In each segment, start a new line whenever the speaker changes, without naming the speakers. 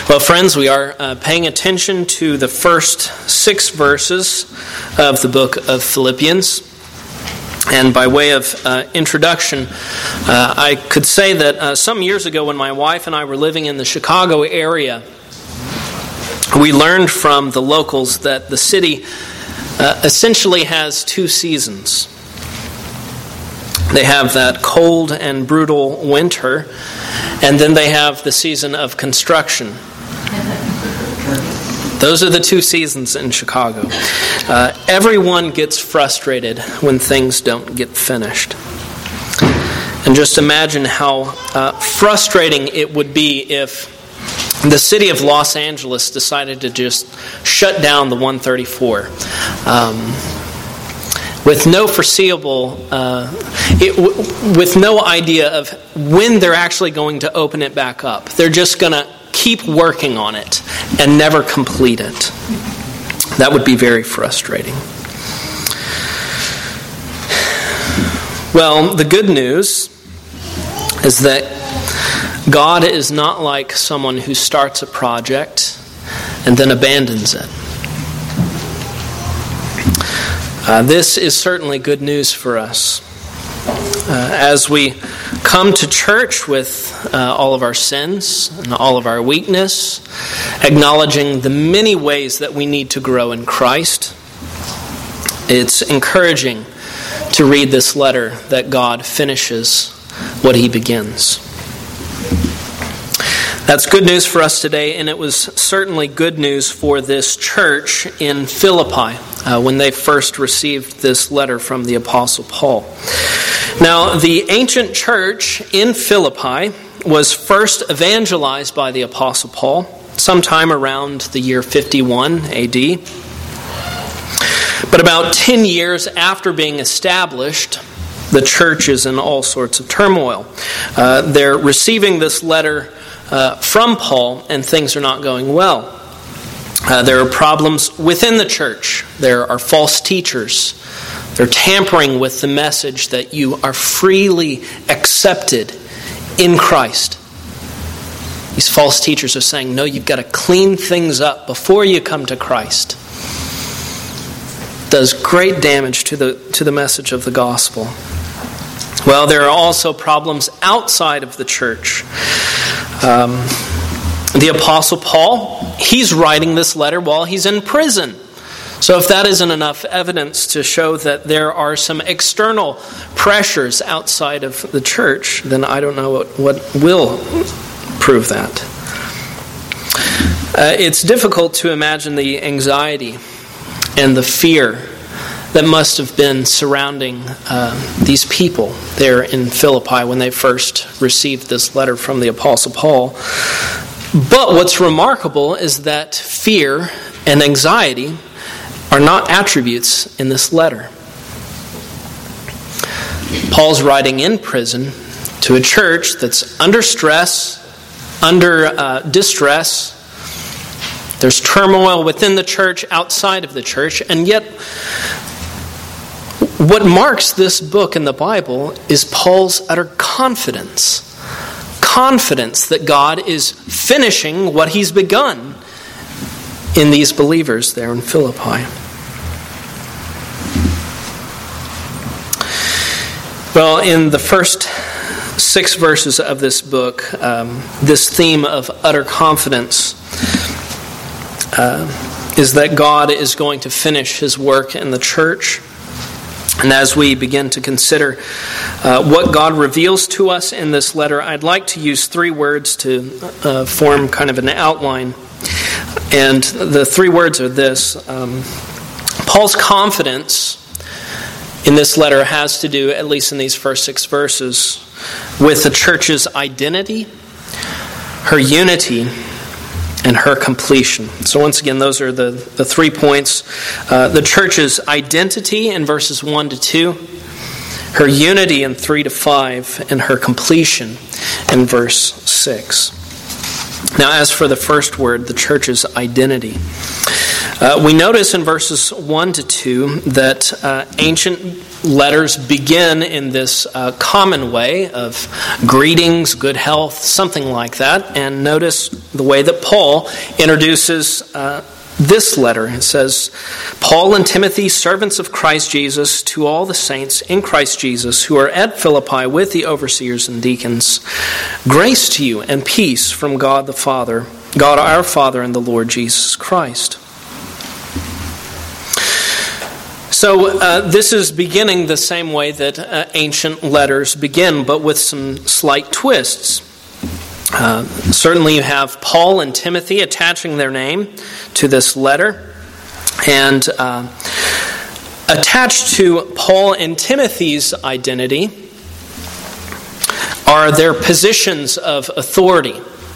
Well, friends, we are paying attention to the first 6 verses of the book of Philippians. And by way of introduction, I could say that some years ago when my wife and I were living in the Chicago area, we learned from the locals that the city essentially has 2 seasons. They have that cold and brutal winter, and then they have the season of construction. Those are the 2 seasons in Chicago. Everyone gets frustrated when things don't get finished. And just imagine how frustrating it would be if the city of Los Angeles decided to just shut down the 134. With no foreseeable, with no idea of when they're actually going to open it back up. They're just going to keep working on it and never complete it. That would be very frustrating. Well, the good news is that God is not like someone who starts a project and then abandons it. This is certainly good news for us. As we come to church with all of our sins and all of our weakness, acknowledging the many ways that we need to grow in Christ, it's encouraging to read this letter that God finishes what He begins. That's good news for us today, and it was certainly good news for this church in Philippi when they first received this letter from the Apostle Paul. Now, the ancient church in Philippi was first evangelized by the Apostle Paul sometime around the year 51 AD. But about 10 years after being established, the church is in all sorts of turmoil. They're receiving this letter from Paul, and things are not going well. There are problems within the church. There are false teachers. They're tampering with the message that you are freely accepted in Christ. These false teachers are saying, no, you've got to clean things up before you come to Christ. It does great damage to the message of the gospel. Well, there are also problems outside of the church. The Apostle Paul, he's writing this letter while he's in prison. So if that isn't enough evidence to show that there are some external pressures outside of the church, then I don't know what will prove that. It's difficult to imagine the anxiety and the fear that must have been surrounding these people there in Philippi when they first received this letter from the Apostle Paul. But what's remarkable is that fear and anxiety are not attributes in this letter. Paul's writing in prison to a church that's under stress, under distress. There's turmoil within the church, outside of the church, and yet what marks this book in the Bible is Paul's utter confidence. Confidence that God is finishing what He's begun in these believers there in Philippi. Well, in the first 6 verses of this book, this theme of utter confidence is that God is going to finish His work in the church. And as we begin to consider what God reveals to us in this letter, I'd like to use 3 words to form kind of an outline. And the 3 words are this. Paul's confidence in this letter has to do, at least in these first 6 verses, with the church's identity, her unity, and her completion. So once again, those are the 3 points. The church's identity in verses 1 to 2, her unity in 3 to 5, and her completion in verse 6. Now, as for the first word, the church's identity, We notice in verses 1 to 2 that ancient letters begin in this common way of greetings, good health, something like that. And notice the way that Paul introduces this letter. It says, Paul and Timothy, servants of Christ Jesus, to all the saints in Christ Jesus who are at Philippi with the overseers and deacons, grace to you and peace from God the Father, God our Father and the Lord Jesus Christ. So this is beginning the same way that ancient letters begin, but with some slight twists. Certainly you have Paul and Timothy attaching their name to this letter. And attached to Paul and Timothy's identity are their positions of authority.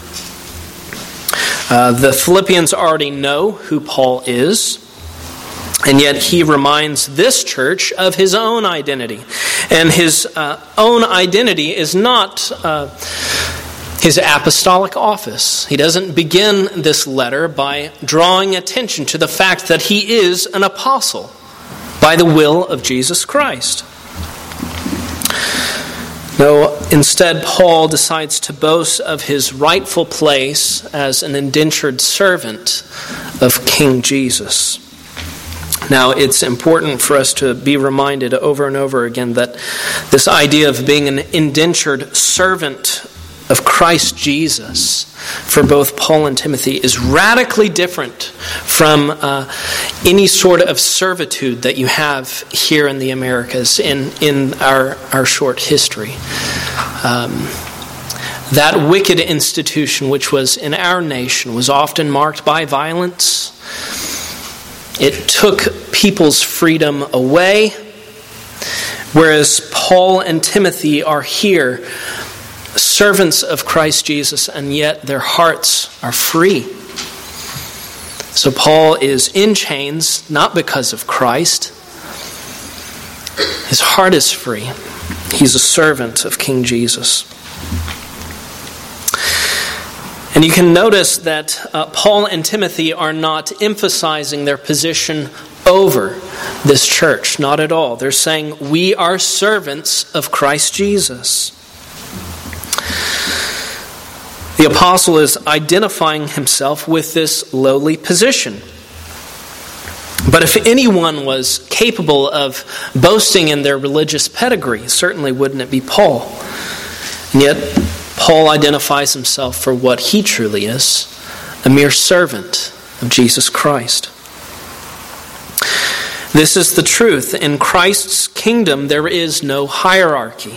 The Philippians already know who Paul is, and yet he reminds this church of his own identity. And his own identity is not his apostolic office. He doesn't begin this letter by drawing attention to the fact that he is an apostle by the will of Jesus Christ. No, instead, Paul decides to boast of his rightful place as an indentured servant of King Jesus. Now, it's important for us to be reminded over and over again that this idea of being an indentured servant of Christ Jesus for both Paul and Timothy is radically different from any sort of servitude that you have here in the Americas in our short history. That wicked institution which was in our nation was often marked by violence. It took people's freedom away, whereas Paul and Timothy are here, servants of Christ Jesus, and yet their hearts are free. So Paul is in chains, not because of Christ. His heart is free. He's a servant of King Jesus. And you can notice that Paul and Timothy are not emphasizing their position over this church. Not at all. They're saying, we are servants of Christ Jesus. The apostle is identifying himself with this lowly position. But if anyone was capable of boasting in their religious pedigree, certainly wouldn't it be Paul? And yet, Paul identifies himself for what he truly is, a mere servant of Jesus Christ. This is the truth. In Christ's kingdom, there is no hierarchy.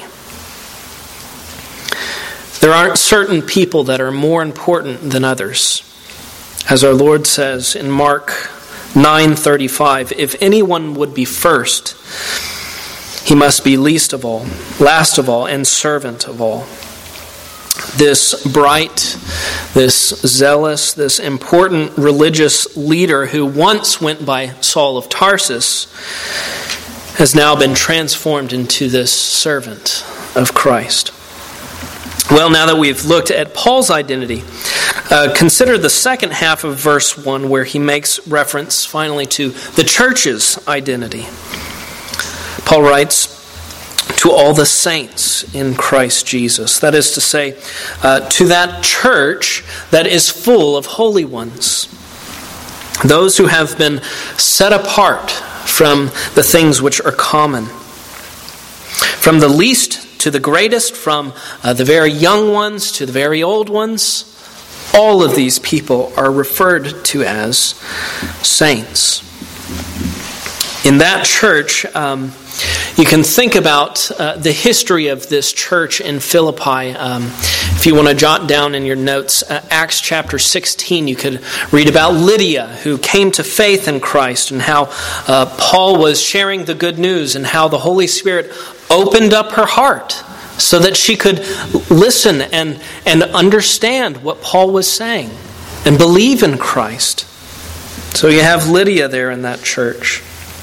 There aren't certain people that are more important than others. As our Lord says in Mark 9:35, if anyone would be first, he must be least of all, last of all, and servant of all. This bright, this zealous, this important religious leader who once went by Saul of Tarsus has now been transformed into this servant of Christ. Well, now that we've looked at Paul's identity, consider the second half of verse 1 where he makes reference finally to the church's identity. Paul writes, to all the saints in Christ Jesus. That is to say, to that church that is full of holy ones. Those who have been set apart from the things which are common. From the least to the greatest, from the very young ones to the very old ones, all of these people are referred to as saints. In that church, you can think about the history of this church in Philippi. If you want to jot down in your notes, Acts chapter 16, you could read about Lydia, who came to faith in Christ, and how Paul was sharing the good news, and how the Holy Spirit opened up her heart so that she could listen and understand what Paul was saying and believe in Christ. So you have Lydia there in that church.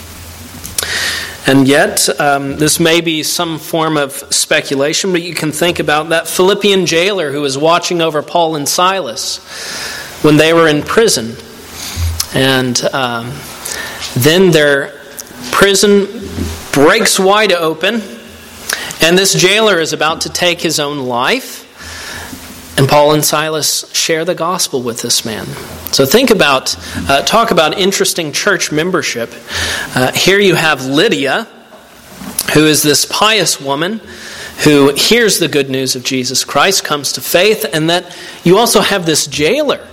And yet, this may be some form of speculation, but you can think about that Philippian jailer who was watching over Paul and Silas when they were in prison. And then their prison breaks wide open, and this jailer is about to take his own life. And Paul and Silas share the gospel with this man. So talk about interesting church membership. Here you have Lydia, who is this pious woman who hears the good news of Jesus Christ, comes to faith, and that you also have this jailer.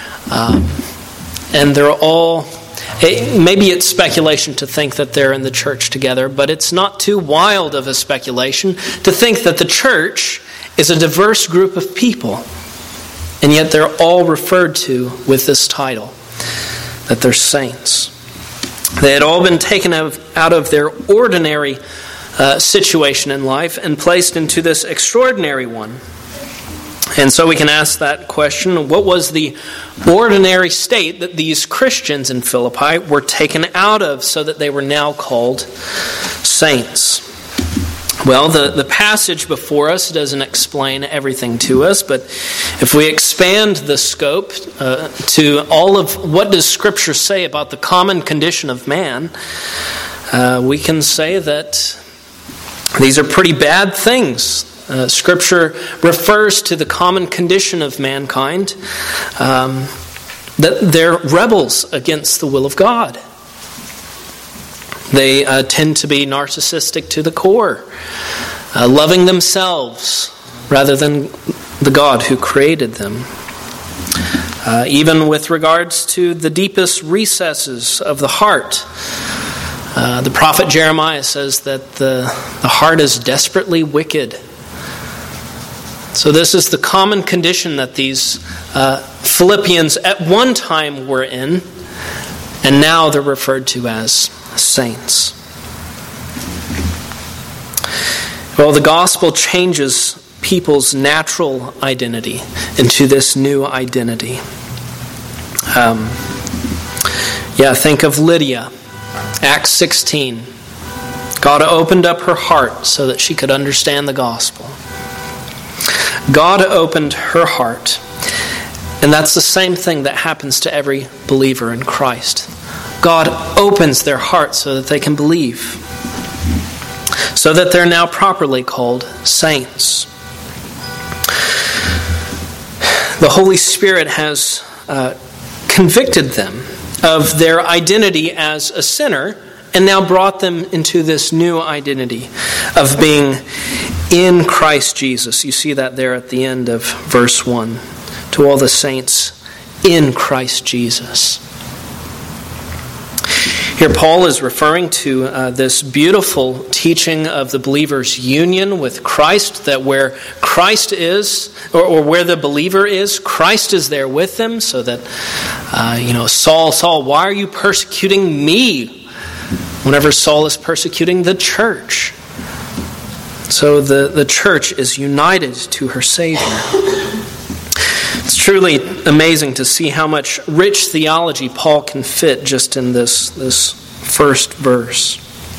And they're all, maybe it's speculation to think that they're in the church together, but it's not too wild of a speculation to think that the church is a diverse group of people, and yet they're all referred to with this title, that they're saints. They had all been taken out of their ordinary situation in life and placed into this extraordinary one. And so we can ask that question, what was the ordinary state that these Christians in Philippi were taken out of so that they were now called saints? Well, the passage before us doesn't explain everything to us, but if we expand the scope to all of what does Scripture say about the common condition of man, we can say that these are pretty bad things. Scripture refers to the common condition of mankind, that they're rebels against the will of God. They tend to be narcissistic to the core, loving themselves rather than the God who created them. Even with regards to the deepest recesses of the heart, the prophet Jeremiah says that the heart is desperately wicked. So this is the common condition that these Philippians at one time were in, and now they're referred to as saints. Well, the gospel changes people's natural identity into this new identity. Think of Lydia, Acts 16. God opened up her heart so that she could understand the gospel. God opened her heart, and that's the same thing that happens to every believer in Christ. God opens their heart so that they can believe, so that they're now properly called saints. The Holy Spirit has convicted them of their identity as a sinner and now brought them into this new identity of being in Christ Jesus. You see that there at the end of verse 1. To all the saints in Christ Jesus. Here Paul is referring to this beautiful teaching of the believer's union with Christ, that where Christ is, or where the believer is, Christ is there with them, so that, Saul, why are you persecuting me? Whenever Saul is persecuting the church. So the church is united to her Savior. It's truly amazing to see how much rich theology Paul can fit just in this first verse.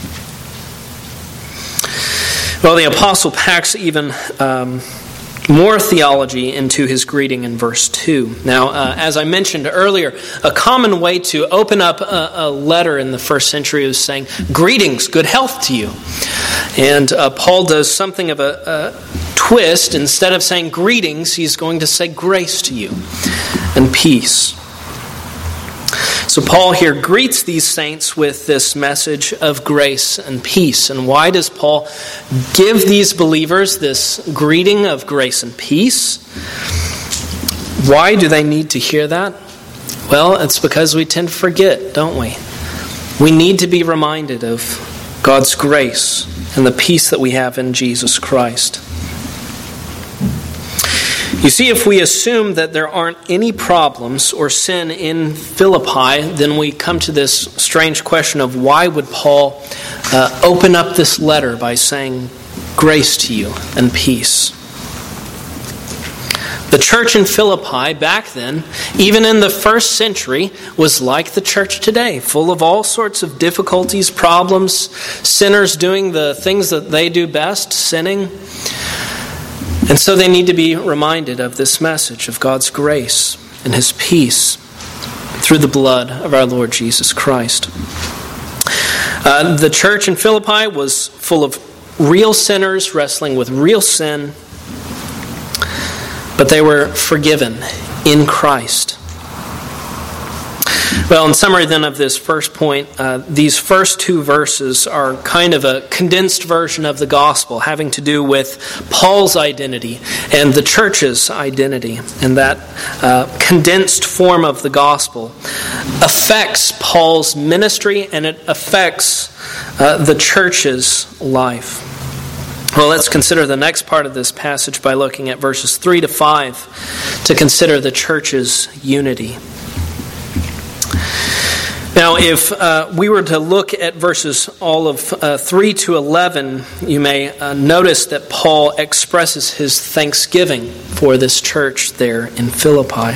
Well, the apostle packs even more theology into his greeting in verse 2. Now, as I mentioned earlier, a common way to open up a letter in the first century was saying, "Greetings, good health to you." And Paul does something of a twist. Instead of saying greetings, he's going to say grace to you and peace. So Paul here greets these saints with this message of grace and peace. And why does Paul give these believers this greeting of grace and peace? Why do they need to hear that? Well, it's because we tend to forget, don't we? We need to be reminded of God's grace and the peace that we have in Jesus Christ. You see, if we assume that there aren't any problems or sin in Philippi, then we come to this strange question of why would Paul open up this letter by saying grace to you and peace? The church in Philippi back then, even in the first century, was like the church today, full of all sorts of difficulties, problems, sinners doing the things that they do best, sinning. And so they need to be reminded of this message of God's grace and His peace through the blood of our Lord Jesus Christ. The church in Philippi was full of real sinners wrestling with real sin, but they were forgiven in Christ. Well, in summary then of this first point, these first two verses are kind of a condensed version of the gospel, having to do with Paul's identity and the church's identity. And that condensed form of the gospel affects Paul's ministry and it affects the church's life. Well, let's consider the next part of this passage by looking at verses 3 to 5 to consider the church's unity. Now, if we were to look at verses all of 3 to 11, you may notice that Paul expresses his thanksgiving for this church there in Philippi.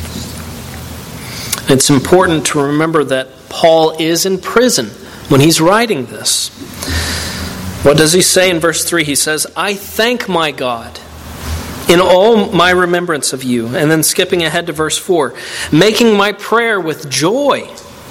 It's important to remember that Paul is in prison when he's writing this. What does he say in verse 3? He says, "I thank my God in all my remembrance of you." And then skipping ahead to verse 4, "making my prayer with joy."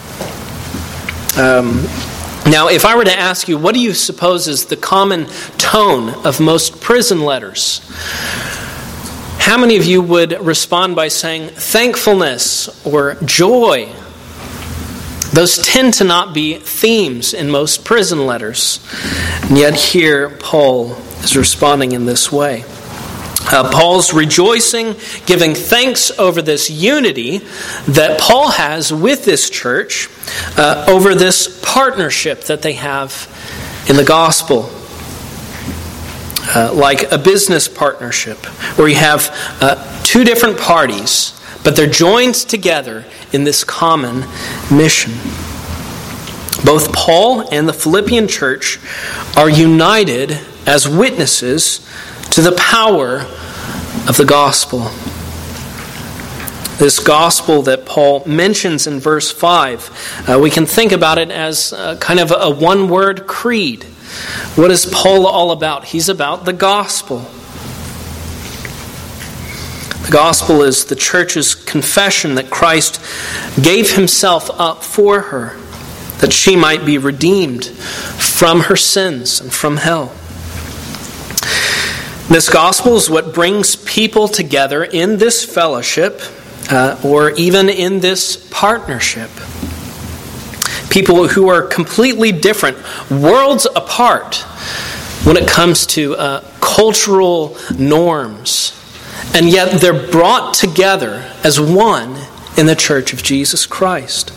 Now, if I were to ask you, what do you suppose is the common tone of most prison letters? How many of you would respond by saying thankfulness or joy? Those tend to not be themes in most prison letters. And yet here, Paul is responding in this way. Paul's rejoicing, giving thanks over this unity that Paul has with this church, over this partnership that they have in the gospel. Like a business partnership where you have two different parties, but they're joined together in this common mission. Both Paul and the Philippian church are united as witnesses to the power of the gospel. This gospel that Paul mentions in verse 5, we can think about it as kind of a one-word creed. What is Paul all about? He's about the gospel. The gospel is the church's confession that Christ gave himself up for her, that she might be redeemed from her sins and from hell. This gospel is what brings people together in this fellowship, or even in this partnership. People who are completely different, worlds apart when it comes to cultural norms. And yet they're brought together as one in the church of Jesus Christ.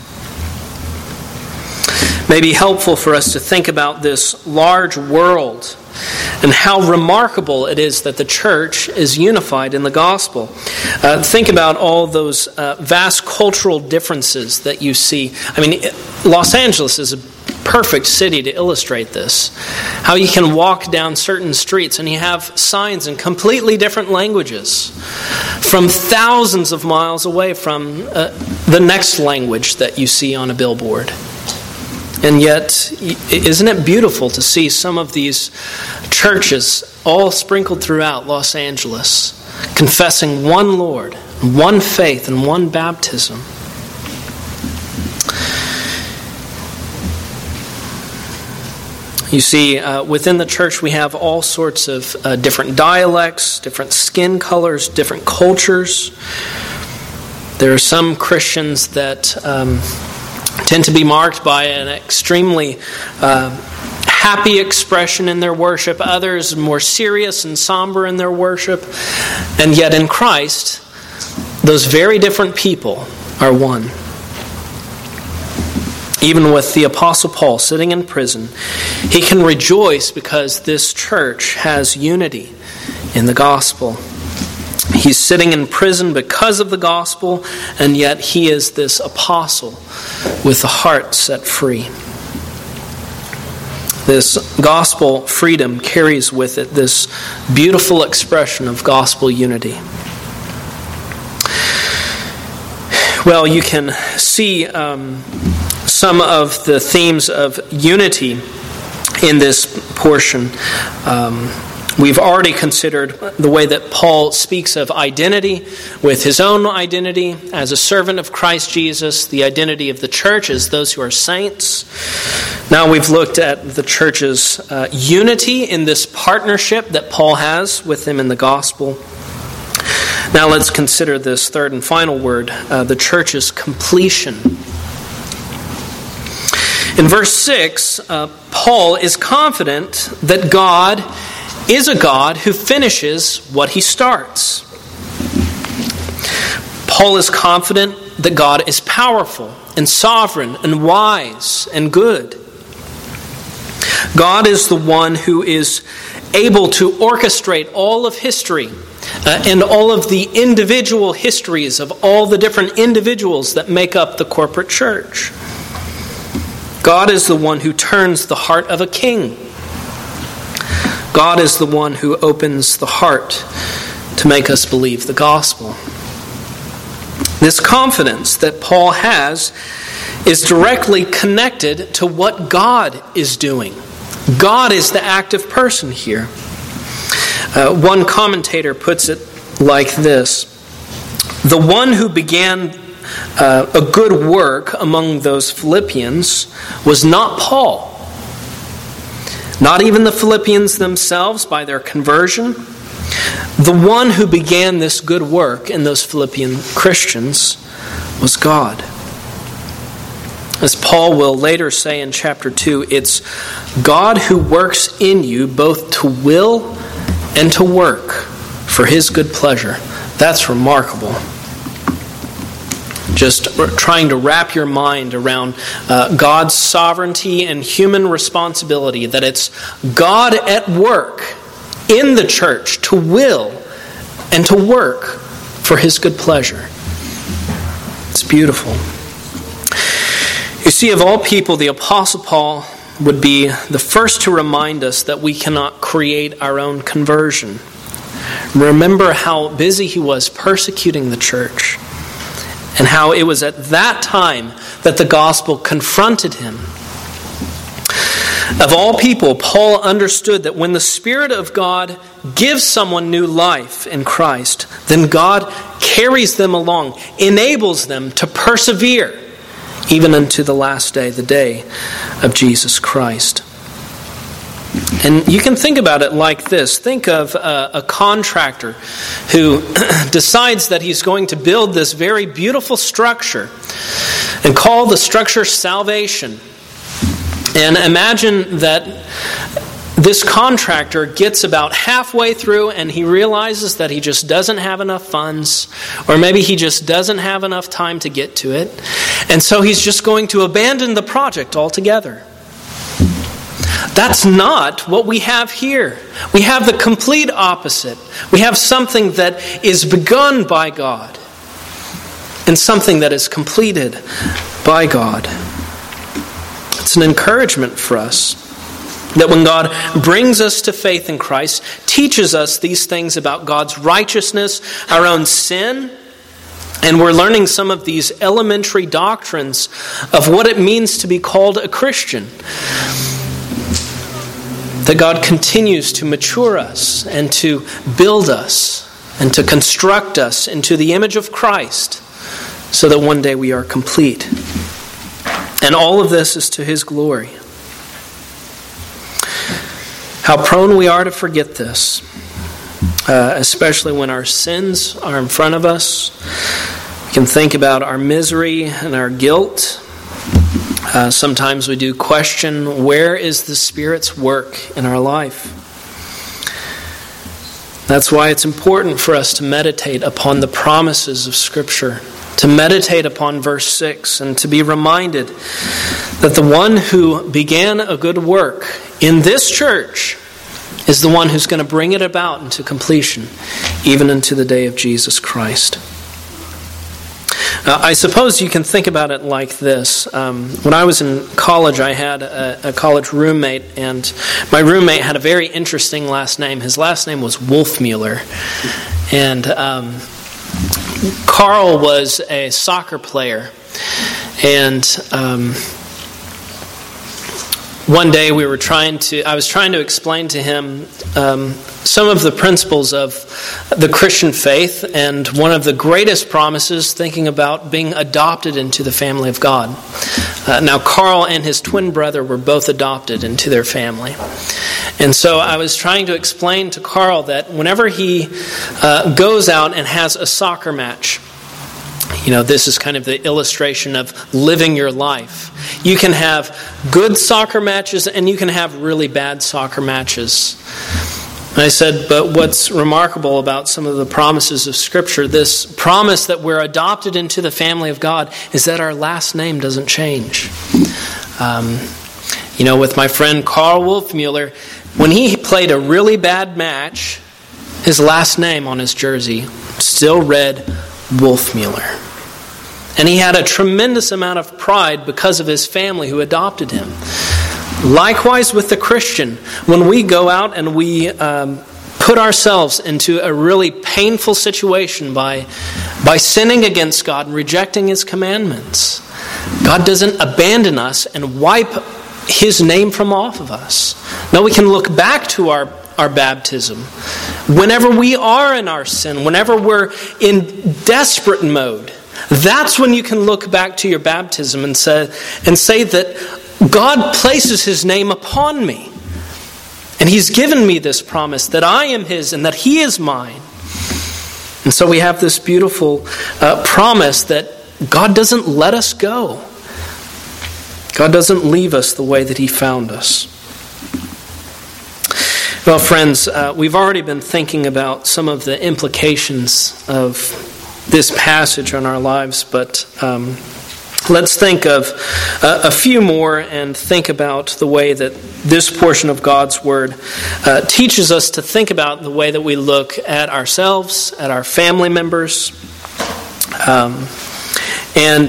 It may be helpful for us to think about this large world and how remarkable it is that the church is unified in the gospel. Think about all those vast cultural differences that you see. I mean, Los Angeles is a perfect city to illustrate this. How you can walk down certain streets and you have signs in completely different languages from thousands of miles away from the next language that you see on a billboard. And yet, isn't it beautiful to see some of these churches all sprinkled throughout Los Angeles, confessing one Lord, one faith, and one baptism? You see, within the church we have all sorts of different dialects, different skin colors, different cultures. There are some Christians that tend to be marked by an extremely happy expression in their worship, others more serious and somber in their worship. And yet in Christ, those very different people are one. Even with the Apostle Paul sitting in prison, he can rejoice because this church has unity in the gospel. He's sitting in prison because of the gospel, and yet he is this apostle with the heart set free. This gospel freedom carries with it this beautiful expression of gospel unity. Well, you can see some of the themes of unity in this portion. We've already considered the way that Paul speaks of identity with his own identity as a servant of Christ Jesus, the identity of the church as those who are saints. Now we've looked at the church's unity in this partnership that Paul has with them in the gospel. Now let's consider this third and final word, the church's completion. In verse 6, Paul is confident that God is a God who finishes what he starts. Paul is confident that God is powerful and sovereign and wise and good. God is the one who is able to orchestrate all of history and all of the individual histories of all the different individuals that make up the corporate church. God is the one who turns the heart of a king. God is the one who opens the heart to make us believe the gospel. This confidence that Paul has is directly connected to what God is doing. God is the active person here. One commentator puts it like this: the one who began a good work among those Philippians was not Paul. Not even the Philippians themselves by their conversion. The one who began this good work in those Philippian Christians was God. As Paul will later say in chapter 2, it's God who works in you both to will and to work for His good pleasure. That's remarkable. Just trying to wrap your mind around God's sovereignty and human responsibility, that it's God at work in the church to will and to work for His good pleasure. It's beautiful. You see, of all people, the Apostle Paul would be the first to remind us that we cannot create our own conversion. Remember how busy he was persecuting the church, and how it was at that time that the gospel confronted him. Of all people, Paul understood that when the Spirit of God gives someone new life in Christ, then God carries them along, enables them to persevere, even unto the last day, the day of Jesus Christ. And you can think about it like this. Think of a contractor who decides that he's going to build this very beautiful structure and call the structure Salvation. And imagine that this contractor gets about halfway through and he realizes that he just doesn't have enough funds, or maybe he just doesn't have enough time to get to it. And so he's just going to abandon the project altogether. That's not what we have here. We have the complete opposite. We have something that is begun by God and something that is completed by God. It's an encouragement for us that when God brings us to faith in Christ, teaches us these things about God's righteousness, our own sin, and we're learning some of these elementary doctrines of what it means to be called a Christian. That God continues to mature us and to build us and to construct us into the image of Christ so that one day we are complete. And all of this is to His glory. How prone we are to forget this, especially when our sins are in front of us. We can think about our misery and our guilt. Sometimes we do question, where is the Spirit's work in our life? That's why it's important for us to meditate upon the promises of Scripture, to meditate upon verse 6, and to be reminded that the one who began a good work in this church is the one who's going to bring it about into completion, even into the day of Jesus Christ. I suppose you can think about it like this. When I was in college, I had a college roommate, and my roommate had a very interesting last name. His last name was Wolfmueller. And Carl was a soccer player. And one day I was trying to explain to him some of the principles of the Christian faith, and one of the greatest promises, thinking about being adopted into the family of God. Now, Carl and his twin brother were both adopted into their family. And so I was trying to explain to Carl that whenever he goes out and has a soccer match, this is kind of the illustration of living your life. You can have good soccer matches and you can have really bad soccer matches. And I said, but what's remarkable about some of the promises of Scripture, this promise that we're adopted into the family of God, is that our last name doesn't change. With my friend Carl Wolfmueller, when he played a really bad match, his last name on his jersey still read Wolfmueller. And he had a tremendous amount of pride because of his family who adopted him. Likewise with the Christian, when we go out and we put ourselves into a really painful situation by sinning against God and rejecting His commandments, God doesn't abandon us and wipe His name from off of us. No, we can look back to our baptism. Whenever we are in our sin, whenever we're in desperate mode, that's when you can look back to your baptism and say that God places His name upon me. And He's given me this promise that I am His and that He is mine. And so we have this beautiful promise that God doesn't let us go. God doesn't leave us the way that He found us. Well, friends, we've already been thinking about some of the implications of this passage on our lives, but let's think of a few more and think about the way that this portion of God's Word teaches us to think about the way that we look at ourselves, at our family members, and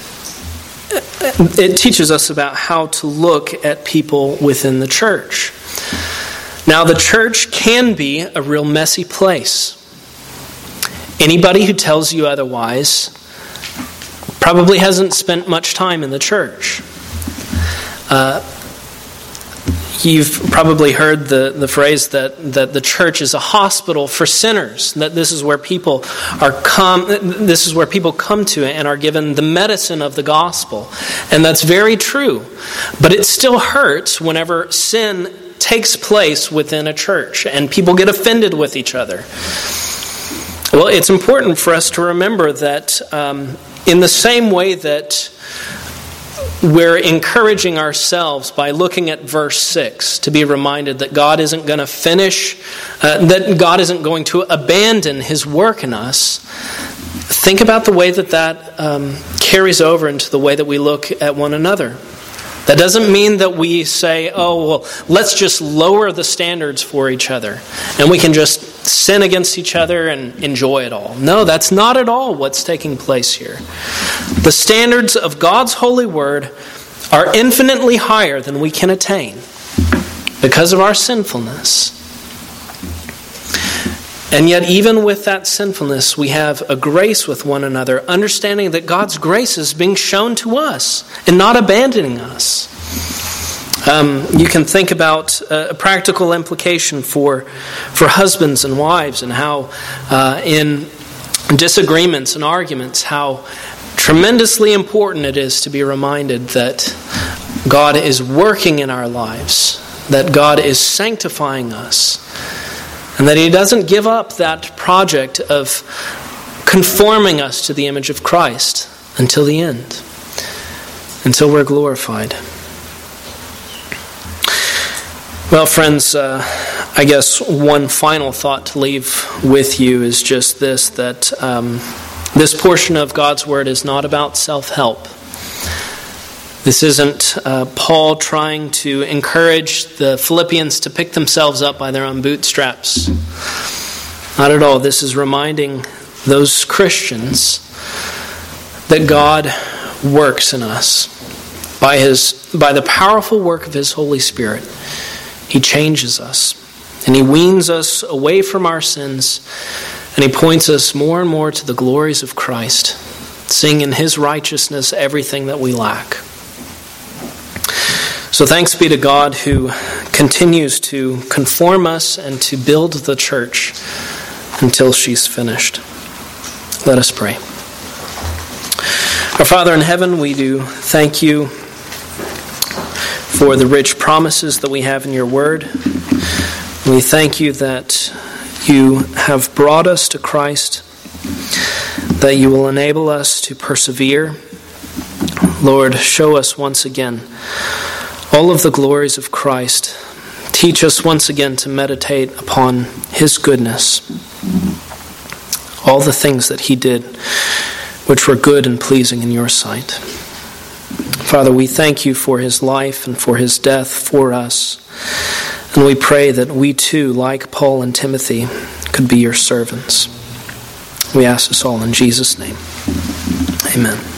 it teaches us about how to look at people within the church. Now, the church can be a real messy place. Anybody who tells you otherwise probably hasn't spent much time in the church. You've probably heard the phrase that the church is a hospital for sinners. That this is where people come to and are given the medicine of the gospel, and that's very true. But it still hurts whenever sin takes place within a church and people get offended with each other. Well, it's important for us to remember that in the same way that we're encouraging ourselves by looking at verse 6 to be reminded that God isn't going to finish, that God isn't going to abandon His work in us, think about the way that carries over into the way that we look at one another. That doesn't mean that we say, let's just lower the standards for each other and we can just sin against each other and enjoy it all. No, that's not at all what's taking place here. The standards of God's holy word are infinitely higher than we can attain because of our sinfulness. And yet, even with that sinfulness, we have a grace with one another, understanding that God's grace is being shown to us and not abandoning us. You can think about a practical implication for husbands and wives, and how in disagreements and arguments, how tremendously important it is to be reminded that God is working in our lives, that God is sanctifying us, and that He doesn't give up that project of conforming us to the image of Christ until the end, until we're glorified. Well, friends, I guess one final thought to leave with you is just this, that this portion of God's Word is not about self-help. This isn't Paul trying to encourage the Philippians to pick themselves up by their own bootstraps. Not at all. This is reminding those Christians that God works in us by the powerful work of His Holy Spirit. He changes us, and He weans us away from our sins, and He points us more and more to the glories of Christ, seeing in His righteousness everything that we lack. So thanks be to God who continues to conform us and to build the church until she's finished. Let us pray. Our Father in heaven, we do thank you for the rich promises that we have in your word. We thank you that you have brought us to Christ, that you will enable us to persevere. Lord, show us once again all of the glories of Christ. Teach us once again to meditate upon his goodness, all the things that he did which were good and pleasing in your sight. Father, we thank you for his life and for his death for us. And we pray that we too, like Paul and Timothy, could be your servants. We ask this all in Jesus' name. Amen.